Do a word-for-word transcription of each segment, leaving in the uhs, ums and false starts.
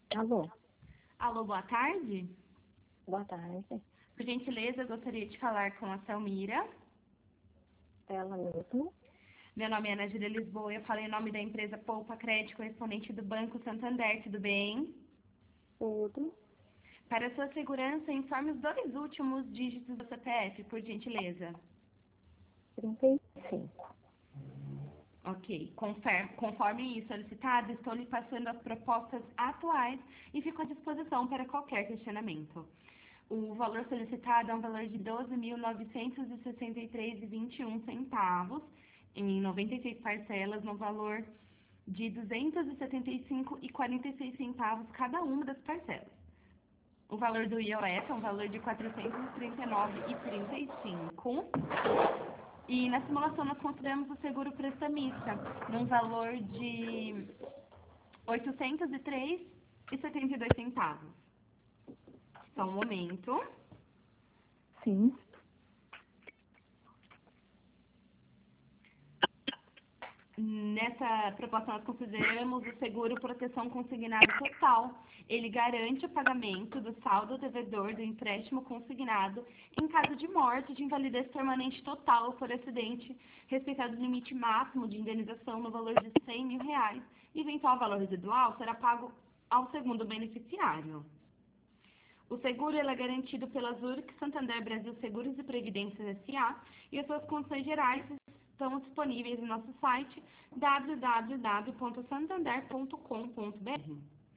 Alô, Alô, boa tarde. boa tarde. Por gentileza, eu gostaria de falar com a Selmira. Ela mesmo? Meu nome é Ana Júlia Lisboa, eu falo em nome da empresa Poupa Crédito, correspondente do Banco Santander, tudo bem? Tudo. Para sua segurança, informe os dois últimos dígitos do C P F, por gentileza. trinta e cinco. Ok. Confer- Conforme solicitado, estou lhe passando as propostas atuais e fico à disposição para qualquer questionamento. O valor solicitado é um valor de doze mil novecentos e sessenta e três reais e vinte e um centavos, em noventa e seis parcelas, no valor de duzentos e setenta e cinco reais e quarenta e seis centavos cada uma das parcelas. O valor do I O F é um valor de quatrocentos e trinta e nove reais e trinta e cinco centavos. E na simulação nós consideramos o seguro prestamista num valor de oitocentos e três reais e setenta e dois centavos. Só um momento. Sim. Nessa proposta nós consideramos o seguro proteção consignado total. Ele garante o pagamento do saldo devedor do empréstimo consignado em caso de morte, de invalidez permanente total ou por acidente, respeitado o limite máximo de indenização no valor de cem mil reais. Eventual valor residual será pago ao segundo beneficiário. O seguro ele é garantido pela Zurich Santander Brasil Seguros e Previdência S A e as suas condições gerais estão disponíveis no nosso site w w w ponto santander ponto com ponto b r.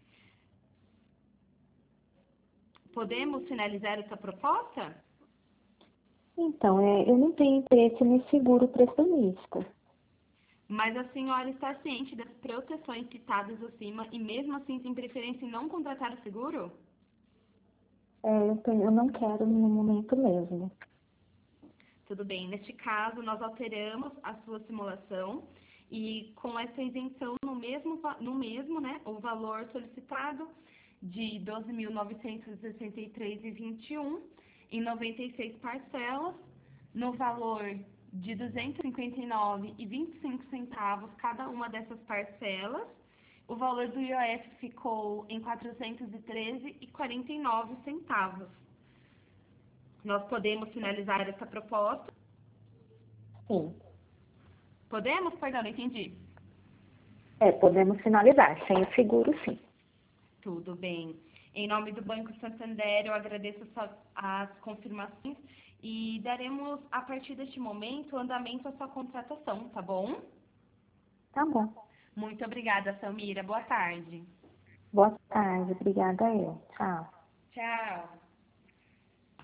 Podemos finalizar essa proposta? Então, é, eu não tenho interesse no seguro prestamista. Mas a senhora está ciente das proteções citadas acima e mesmo assim tem preferência em não contratar o seguro? É, eu, tenho, eu não quero no momento mesmo. Tudo bem, neste caso nós alteramos a sua simulação e com essa isenção no mesmo, va- no mesmo né, o valor solicitado de doze mil novecentos e sessenta e três reais e vinte e um em noventa e seis parcelas, no valor de duzentos e cinquenta e nove reais e vinte e cinco centavos cada uma dessas parcelas. O valor do I O F ficou em quatrocentos e treze reais e quarenta e nove centavos. Nós podemos finalizar essa proposta? Sim. Podemos? Perdão, não entendi. É, podemos finalizar. Sem o seguro, sim. Tudo bem. Em nome do Banco Santander, eu agradeço sua- as confirmações e daremos, a partir deste momento, andamento à sua contratação, tá bom? Tá bom. Muito obrigada, Samira. Boa tarde. Boa tarde. Obrigada, eu. Tchau. Tchau.